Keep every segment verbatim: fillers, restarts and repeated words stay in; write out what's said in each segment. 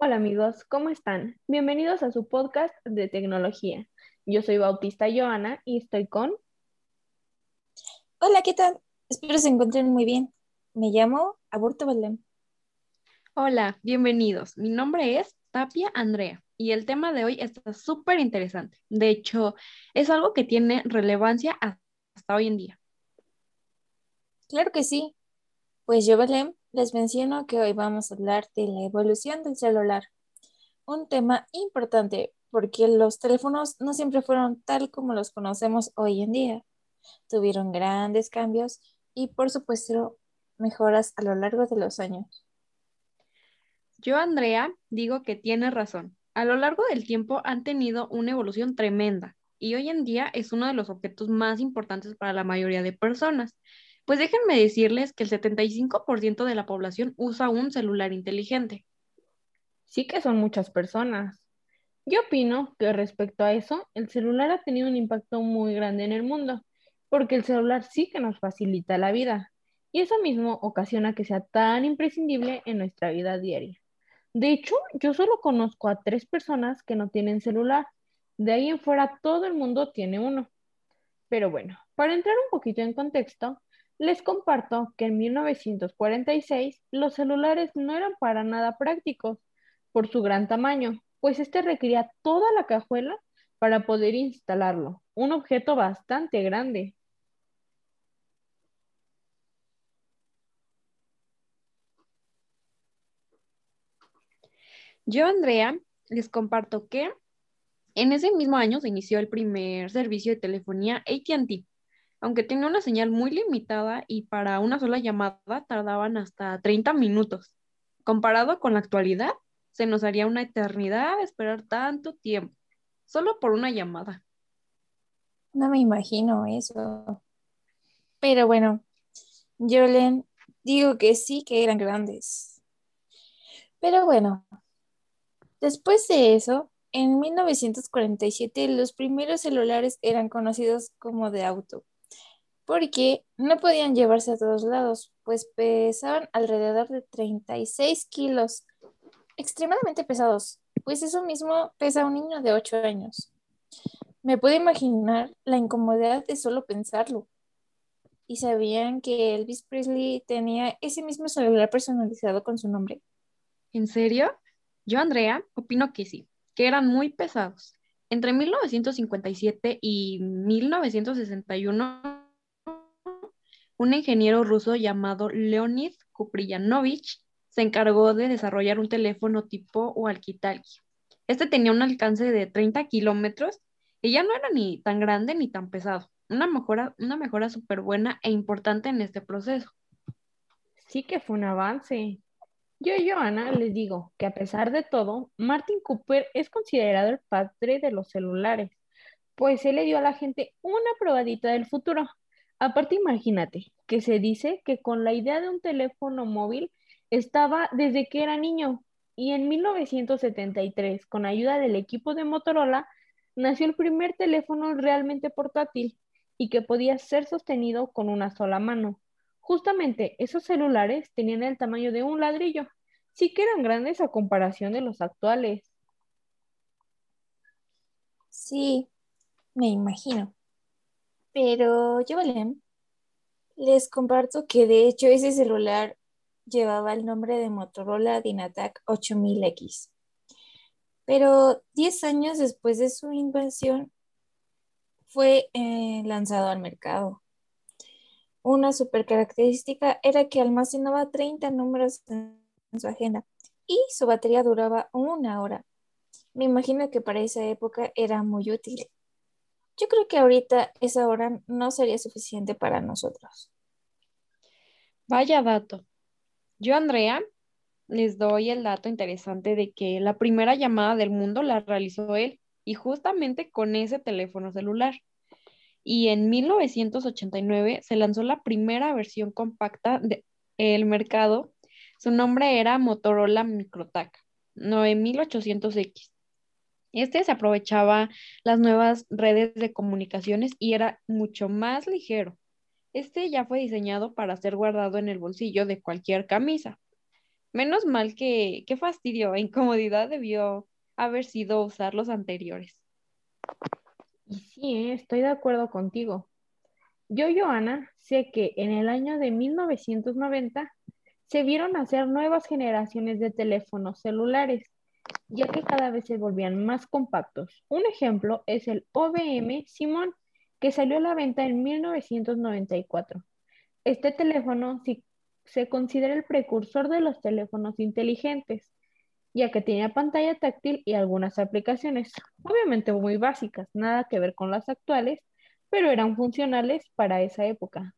Hola amigos, ¿cómo están? Bienvenidos a su podcast de tecnología. Yo soy Bautista Joana y estoy con... Hola, ¿qué tal? Espero se encuentren muy bien. Me llamo Aburto Belén. Hola, bienvenidos. Mi nombre es Tapia Andrea y el tema de hoy está súper interesante. De hecho, es algo que tiene relevancia hasta hoy en día. Claro que sí. Pues yo, Belén, les menciono que hoy vamos a hablar de la evolución del celular, un tema importante porque los teléfonos no siempre fueron tal como los conocemos hoy en día. Tuvieron grandes cambios y, por supuesto, mejoras a lo largo de los años. Yo, Andrea, digo que tiene razón. A lo largo del tiempo han tenido una evolución tremenda y hoy en día es uno de los objetos más importantes para la mayoría de personas. Pues déjenme decirles que el setenta y cinco por ciento de la población usa un celular inteligente. Sí que son muchas personas. Yo opino que respecto a eso, el celular ha tenido un impacto muy grande en el mundo, porque el celular sí que nos facilita la vida, y eso mismo ocasiona que sea tan imprescindible en nuestra vida diaria. De hecho, yo solo conozco a tres personas que no tienen celular. De ahí en fuera todo el mundo tiene uno. Pero bueno, para entrar un poquito en contexto, les comparto que en mil novecientos cuarenta y seis los celulares no eran para nada prácticos por su gran tamaño, pues este requería toda la cajuela para poder instalarlo, un objeto bastante grande. Yo, Andrea, les comparto que en ese mismo año se inició el primer servicio de telefonía A T and T, aunque tenía una señal muy limitada y para una sola llamada tardaban hasta treinta minutos. Comparado con la actualidad, se nos haría una eternidad esperar tanto tiempo, solo por una llamada. No me imagino eso. Pero bueno, yo le digo que sí que eran grandes. Pero bueno. Después de eso, en mil novecientos cuarenta y siete los primeros celulares eran conocidos como de auto, porque no podían llevarse a todos lados, pues pesaban alrededor de treinta y seis kilos, extremadamente pesados, pues eso mismo pesa un niño de ocho años. Me puedo imaginar la incomodidad de solo pensarlo. ¿Y sabían que Elvis Presley tenía ese mismo celular personalizado con su nombre? ¿En serio? Yo, Andrea, opino que sí, que eran muy pesados. Entre mil novecientos cincuenta y siete y mil novecientos sesenta y uno, un ingeniero ruso llamado Leonid Kupriyanovich se encargó de desarrollar un teléfono tipo walkie-talkie. Este tenía un alcance de treinta kilómetros y ya no era ni tan grande ni tan pesado. Una mejora, una mejora súper buena e importante en este proceso. Sí que fue un avance. Yo, Joana, les digo que a pesar de todo, Martin Cooper es considerado el padre de los celulares, pues él le dio a la gente una probadita del futuro. Aparte, imagínate que se dice que con la idea de un teléfono móvil estaba desde que era niño y en mil novecientos setenta y tres, con ayuda del equipo de Motorola, nació el primer teléfono realmente portátil y que podía ser sostenido con una sola mano. Justamente esos celulares tenían el tamaño de un ladrillo, sí que eran grandes a comparación de los actuales. Sí, me imagino. Pero yo, Belén, les comparto que de hecho ese celular llevaba el nombre de Motorola Dynatac ocho mil X. Pero diez años después de su invención fue eh, lanzado al mercado. Una super característica era que almacenaba treinta números en, en su agenda y su batería duraba una hora. Me imagino que para esa época era muy útil. Yo creo que ahorita esa hora no sería suficiente para nosotros. Vaya dato. Yo, Andrea, les doy el dato interesante de que la primera llamada del mundo la realizó él y justamente con ese teléfono celular. Y en mil novecientos ochenta y nueve se lanzó la primera versión compacta del mercado. Su nombre era Motorola Microtac nueve mil ochocientos x. Este se aprovechaba las nuevas redes de comunicaciones y era mucho más ligero. Este ya fue diseñado para ser guardado en el bolsillo de cualquier camisa. Menos mal que, qué fastidio e incomodidad debió haber sido usar los anteriores. Y sí, ¿eh? Estoy de acuerdo contigo. Yo, Joana, sé que en el año de mil novecientos noventa se vieron hacer nuevas generaciones de teléfonos celulares, ya que cada vez se volvían más compactos. Un ejemplo es el O B M Simón, que salió a la venta en mil novecientos noventa y cuatro. Este teléfono sí se considera el precursor de los teléfonos inteligentes, ya que tenía pantalla táctil y algunas aplicaciones, obviamente muy básicas, nada que ver con las actuales, pero eran funcionales para esa época.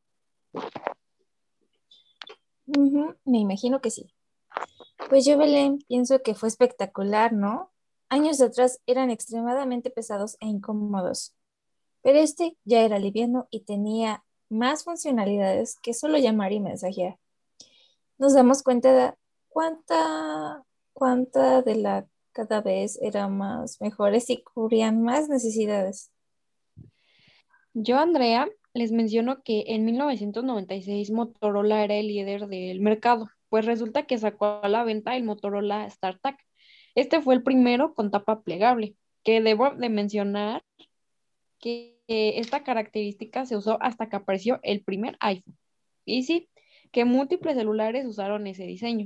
Ujú, me imagino que sí. Pues yo, Belén, pienso que fue espectacular, ¿no? Años atrás eran extremadamente pesados e incómodos, pero este ya era liviano y tenía más funcionalidades que solo llamar y mensajear. Nos damos cuenta de cuánta, cuánta de la cada vez eran más mejores y cubrían más necesidades. Yo, Andrea, les menciono que en mil novecientos noventa y seis Motorola era el líder del mercado, pues resulta que sacó a la venta el Motorola StarTAC. Este fue el primero con tapa plegable, que debo de mencionar que eh, esta característica se usó hasta que apareció el primer iPhone. Y sí, que múltiples celulares usaron ese diseño.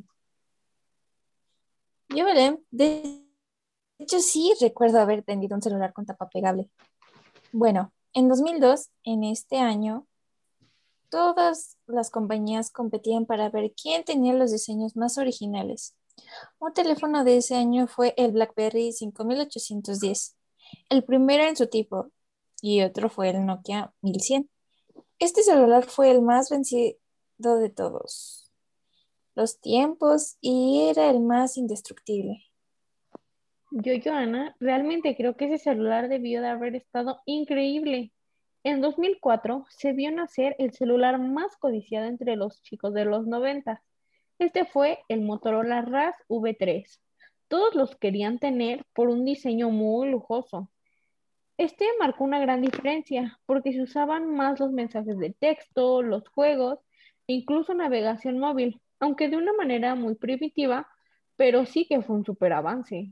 Yo, Belén, de hecho sí recuerdo haber tenido un celular con tapa pegable. Bueno, en dos mil dos, en este año, todas las compañías competían para ver quién tenía los diseños más originales. Un teléfono de ese año fue el BlackBerry cinco mil ochocientos diez, el primero en su tipo, y otro fue el Nokia mil cien. Este celular fue el más vencido de todos los tiempos y era el más indestructible. Yo, Joana, realmente creo que ese celular debió de haber estado increíble. En dos mil cuatro se vio nacer el celular más codiciado entre los chicos de los noventa. Este fue el Motorola RAS V tres. Todos los querían tener por un diseño muy lujoso. Este marcó una gran diferencia porque se usaban más los mensajes de texto, los juegos e incluso navegación móvil, aunque de una manera muy primitiva, pero sí que fue un super avance.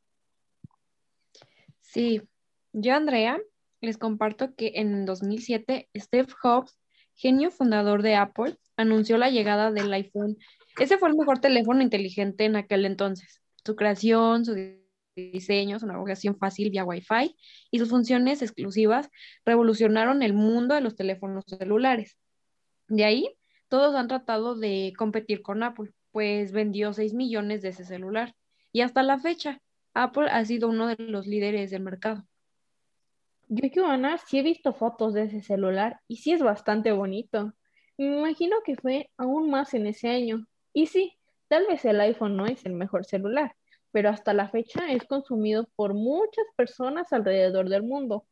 Sí, yo, Andrea, les comparto que en dos mil siete Steve Jobs, genio fundador de Apple, anunció la llegada del iPhone. Ese fue el mejor teléfono inteligente en aquel entonces. Su creación, su di- diseño, su navegación fácil vía Wi-Fi y sus funciones exclusivas revolucionaron el mundo de los teléfonos celulares. De ahí, todos han tratado de competir con Apple, pues vendió seis millones de ese celular. Y hasta la fecha, Apple ha sido uno de los líderes del mercado. Yo, Joana, sí he visto fotos de ese celular y sí es bastante bonito. Me imagino que fue aún más en ese año. Y sí, tal vez el iPhone no es el mejor celular, pero hasta la fecha es consumido por muchas personas alrededor del mundo.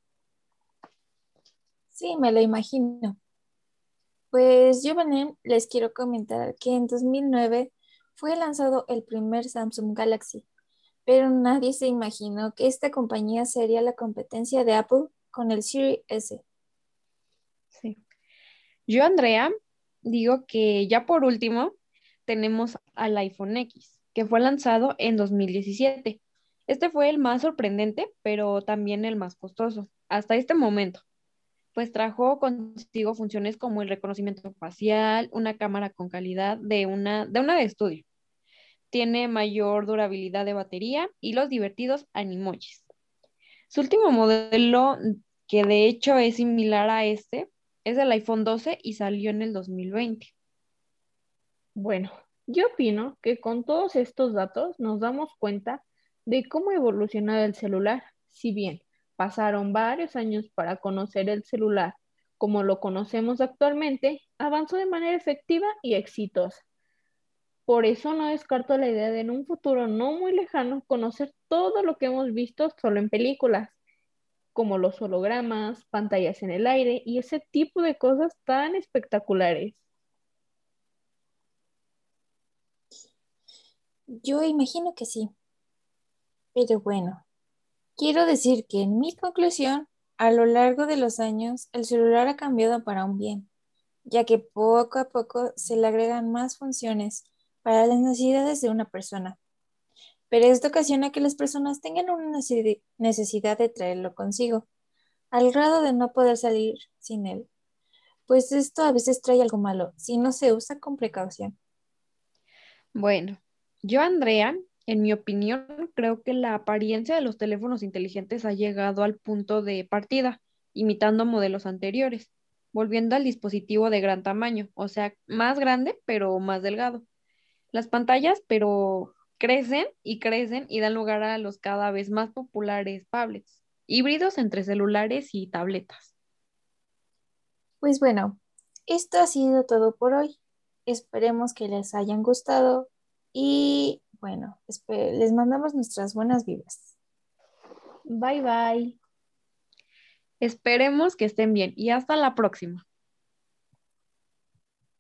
Sí, me lo imagino. Pues yo, Belén, les quiero comentar que en dos mil nueve fue lanzado el primer Samsung Galaxy, pero nadie se imaginó que esta compañía sería la competencia de Apple con el Series S. Sí. Yo, Andrea, digo que ya por último tenemos al iPhone X, que fue lanzado en dos mil diecisiete. Este fue el más sorprendente, pero también el más costoso hasta este momento, pues trajo consigo funciones como el reconocimiento facial, una cámara con calidad de una de una de estudio. Tiene mayor durabilidad de batería y los divertidos animojis. Su último modelo, que de hecho es similar a este, es el iPhone doce y salió en el dos mil veinte. Bueno, yo opino que con todos estos datos nos damos cuenta de cómo ha evolucionado el celular. Si bien pasaron varios años para conocer el celular como lo conocemos actualmente, avanzó de manera efectiva y exitosa. Por eso no descarto la idea de en un futuro no muy lejano conocer todo lo que hemos visto solo en películas, como los hologramas, pantallas en el aire y ese tipo de cosas tan espectaculares. Yo imagino que sí, pero bueno, quiero decir que en mi conclusión, a lo largo de los años, el celular ha cambiado para un bien, ya que poco a poco se le agregan más funciones para las necesidades de una persona, pero esto ocasiona que las personas tengan una necesi- necesidad de traerlo consigo, al grado de no poder salir sin él, pues esto a veces trae algo malo si no se usa con precaución. Bueno, yo, Andrea, en mi opinión, creo que la apariencia de los teléfonos inteligentes ha llegado al punto de partida, imitando modelos anteriores, volviendo al dispositivo de gran tamaño, o sea, más grande, pero más delgado. Las pantallas, pero crecen y crecen y dan lugar a los cada vez más populares tablets, híbridos entre celulares y tabletas. Pues bueno, esto ha sido todo por hoy. Esperemos que les hayan gustado y bueno, espe- les mandamos nuestras buenas vibras. Bye bye. Esperemos que estén bien y hasta la próxima.